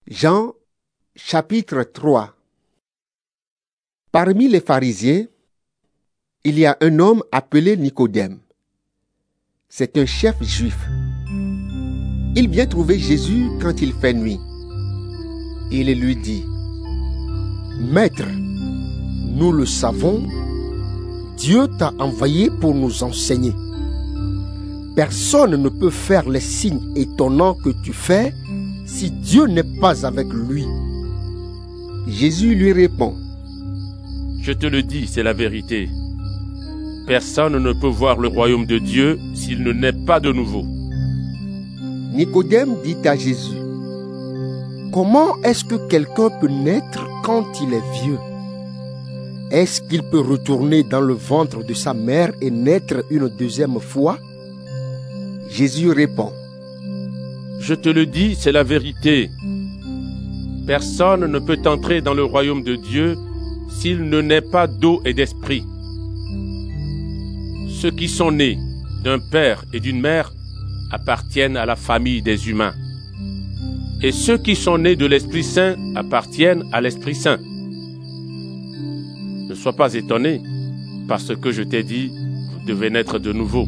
Jean, chapitre 3. Parmi les pharisiens, il y a un homme appelé Nicodème. C'est un chef juif. Il vient trouver Jésus quand il fait nuit. Il lui dit: Maître, nous le savons, Dieu t'a envoyé pour nous enseigner. Personne ne peut faire les signes étonnants que tu fais si Dieu n'est pas avec lui. Jésus lui répond: Je te le dis, c'est la vérité. Personne ne peut voir le royaume de Dieu s'il ne naît pas de nouveau. Nicodème dit à Jésus: Comment est-ce que quelqu'un peut naître quand il est vieux? Est-ce qu'il peut retourner dans le ventre de sa mère et naître une deuxième fois? Jésus répond: Je te le dis, c'est la vérité. Personne ne peut entrer dans le royaume de Dieu s'il ne naît pas d'eau et d'esprit. Ceux qui sont nés d'un père et d'une mère appartiennent à la famille des humains. Et ceux qui sont nés de l'Esprit Saint appartiennent à l'Esprit Saint. Ne sois pas étonné, parce que je t'ai dit, vous devez naître de nouveau.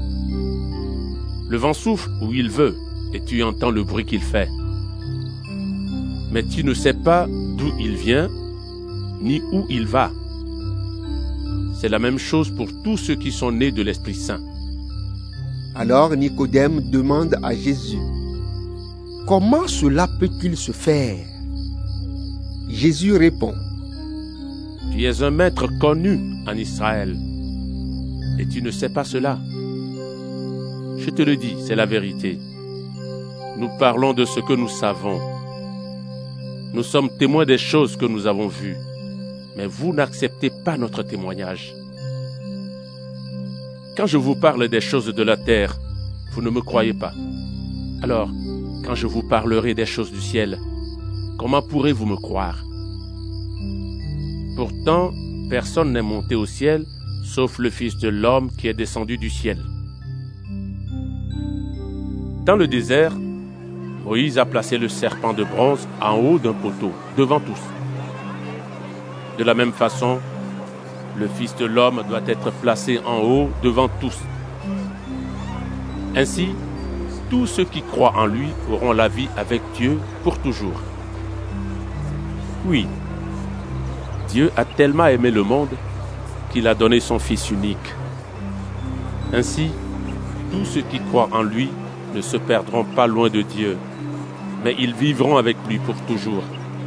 Le vent souffle où il veut, et tu entends le bruit qu'il fait. Mais tu ne sais pas d'où il vient, ni où il va. C'est la même chose pour tous ceux qui sont nés de l'Esprit Saint. Alors Nicodème demande à Jésus: Comment cela peut-il se faire? Jésus répond: Tu es un maître connu en Israël, et tu ne sais pas cela. Je te le dis, c'est la vérité. Nous parlons de ce que nous savons. Nous sommes témoins des choses que nous avons vues, mais vous n'acceptez pas notre témoignage. Quand je vous parle des choses de la terre, vous ne me croyez pas. Alors, quand je vous parlerai des choses du ciel, comment pourrez-vous me croire? Pourtant, personne n'est monté au ciel, sauf le Fils de l'homme qui est descendu du ciel. Dans le désert, Moïse a placé le serpent de bronze en haut d'un poteau, devant tous. De la même façon, le Fils de l'homme doit être placé en haut devant tous. Ainsi, tous ceux qui croient en lui auront la vie avec Dieu pour toujours. Oui, Dieu a tellement aimé le monde qu'il a donné son Fils unique. Ainsi, tous ceux qui croient en lui ne se perdront pas loin de Dieu, mais ils vivront avec lui pour toujours.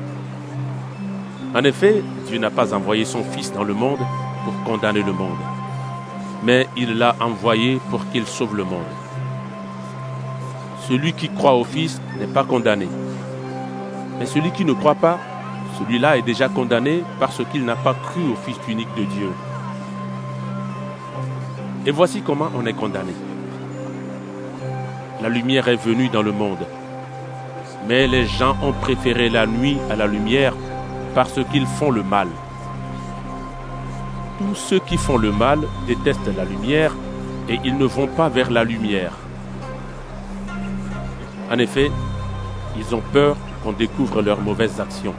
En effet, Dieu n'a pas envoyé son Fils dans le monde pour condamner le monde, mais il l'a envoyé pour qu'il sauve le monde. Celui qui croit au Fils n'est pas condamné, mais celui qui ne croit pas, celui-là est déjà condamné parce qu'il n'a pas cru au Fils unique de Dieu. Et voici comment on est condamné. La lumière est venue dans le monde, mais les gens ont préféré la nuit à la lumière parce qu'ils font le mal. Tous ceux qui font le mal détestent la lumière et ils ne vont pas vers la lumière. En effet, ils ont peur qu'on découvre leurs mauvaises actions.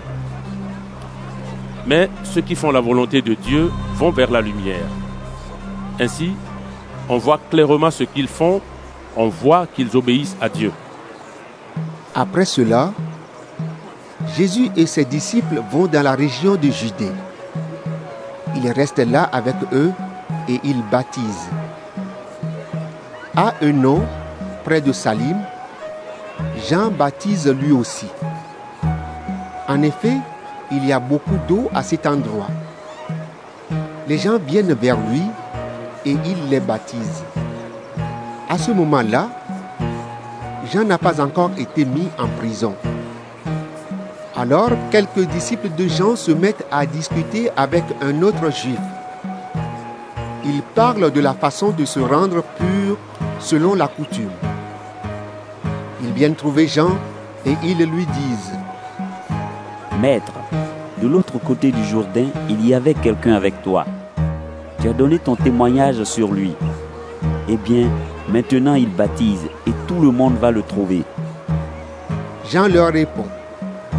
Mais ceux qui font la volonté de Dieu vont vers la lumière. Ainsi, on voit clairement ce qu'ils font, on voit qu'ils obéissent à Dieu. Après cela, Jésus et ses disciples vont dans la région de Judée. Il reste là avec eux et il baptise. À Eunon, près de Salim, Jean baptise lui aussi. En effet, il y a beaucoup d'eau à cet endroit. Les gens viennent vers lui et il les baptise. À ce moment-là, Jean n'a pas encore été mis en prison. Alors, quelques disciples de Jean se mettent à discuter avec un autre juif. Ils parlent de la façon de se rendre pur selon la coutume. Ils viennent trouver Jean et ils lui disent: Maître, de l'autre côté du Jourdain, il y avait quelqu'un avec toi. Tu as donné ton témoignage sur lui. Eh bien, maintenant il baptise et tout le monde va le trouver. Jean leur répond: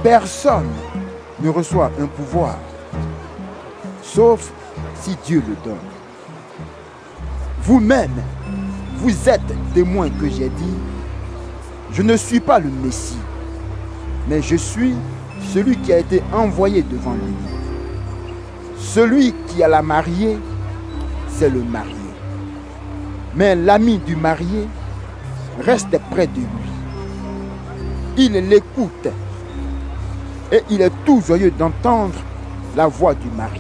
Personne ne reçoit un pouvoir, sauf si Dieu le donne. Vous-même, vous êtes témoin que j'ai dit, je ne suis pas le Messie, mais je suis celui qui a été envoyé devant lui. Celui qui a la mariée, c'est le marié. Mais l'ami du marié reste près de lui. Il l'écoute et il est tout joyeux d'entendre la voix du marié.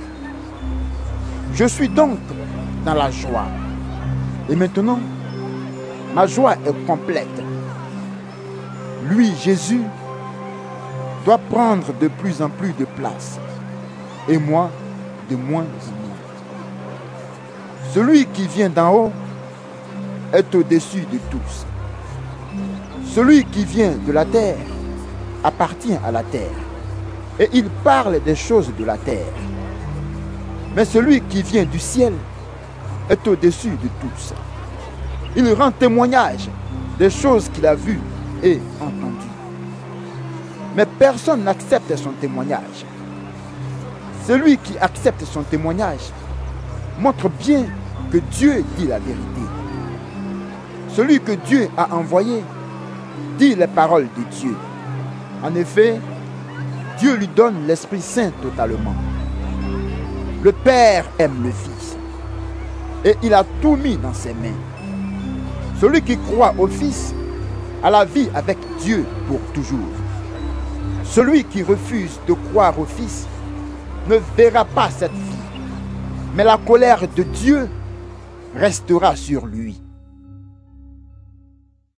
Je suis donc dans la joie. Et maintenant, ma joie est complète. Lui, Jésus, doit prendre de plus en plus de place et moi de moins en moins. Celui qui vient d'en haut est au-dessus de tous. Celui qui vient de la terre appartient à la terre et il parle des choses de la terre. Mais celui qui vient du ciel est au-dessus de tous. Il rend témoignage des choses qu'il a vues et entendues. Mais personne n'accepte son témoignage. Celui qui accepte son témoignage montre bien que Dieu dit la vérité. Celui que Dieu a envoyé dit les paroles de Dieu. En effet, Dieu lui donne l'Esprit Saint totalement. Le Père aime le Fils et il a tout mis dans ses mains. Celui qui croit au Fils a la vie avec Dieu pour toujours. Celui qui refuse de croire au Fils ne verra pas cette vie, mais la colère de Dieu restera sur lui.